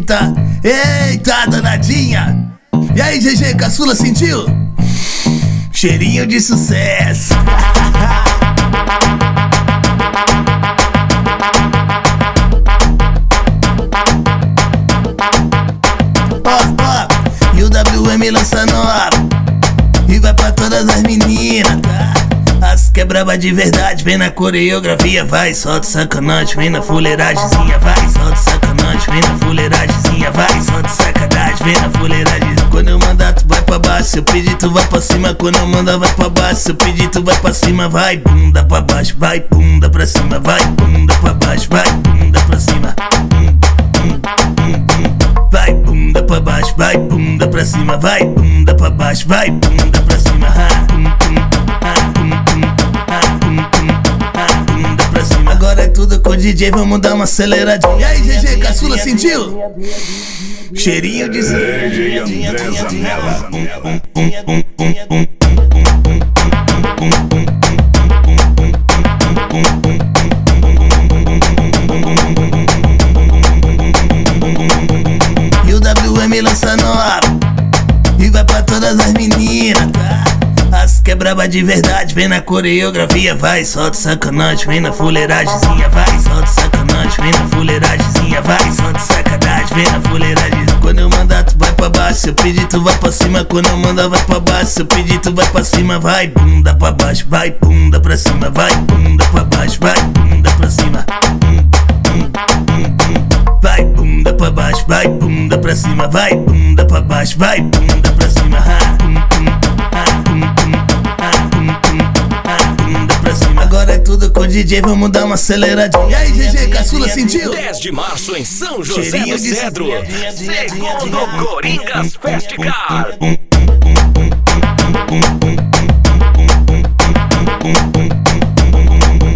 Eita, eita, danadinha. E aí, GG, caçula, sentiu? Cheirinho de sucesso. E o WM lança nova e vai pra todas as meninas, tá? As que é braba de verdade, vem na coreografia, vai, solta sacanagem, vem na fuleiragemzinha, vai, solta sacanagem, vem na fuleiragemzinha, vai, solta sacanagem, vem na fuleiragem. Quando eu mandar tu vai pra baixo, se eu pedir tu vai pra cima, quando eu mandar vai pra baixo, se eu pedir tu vai pra cima, vai, bunda pra baixo, vai, bunda pra cima, vai, bunda pra baixo, vai, bunda pra cima. Vai, bunda pra baixo, vai, bunda pra cima, vai, bunda pra baixo, vai, bunda pra cima. Bunda pra cima. Agora é tudo com o DJ, vamos dar uma aceleradinha. E aí, GG, caçula, sentiu? Cheirinho de E o WM lança nova e vai pra todas as meninas, tá? As que é braba de verdade, vem na coreografia, vai, solta sacanagem, vem na fuleiragemzinha, vai, solta sacanagem, vem na fuleiragemzinha, vai, solta sacanagem, vem na fuleiragem. Quando eu mandar tu vai pra baixo, se eu pedir tu vai pra cima, quando eu mandar vai pra baixo, se eu pedir tu vai pra cima, vai, bunda pra baixo, vai, bunda pra cima, vai, bunda pra baixo, vai, bunda pra cima. Vai, bunda pra baixo, vai, bunda pra cima, vai, bunda pra baixo, vai, bunda pra cima. Bunda pra cima. Agora é tudo com o DJ, vamos dar uma aceleradinha. E aí, GG, caçula, sentiu? 10 de março em São José do Cedro, segundo Coringas Festival.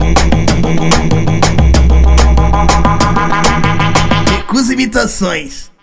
Recusa imitações.